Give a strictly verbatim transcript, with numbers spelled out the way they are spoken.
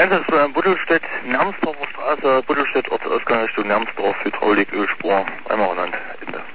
Einsatz für Buddelstedt, Namsdorfer Straße, Buddelstedt, Ortsausgang Richtung Namsdorf, Hydraulik, Ölspur, einmal Holland, Ende.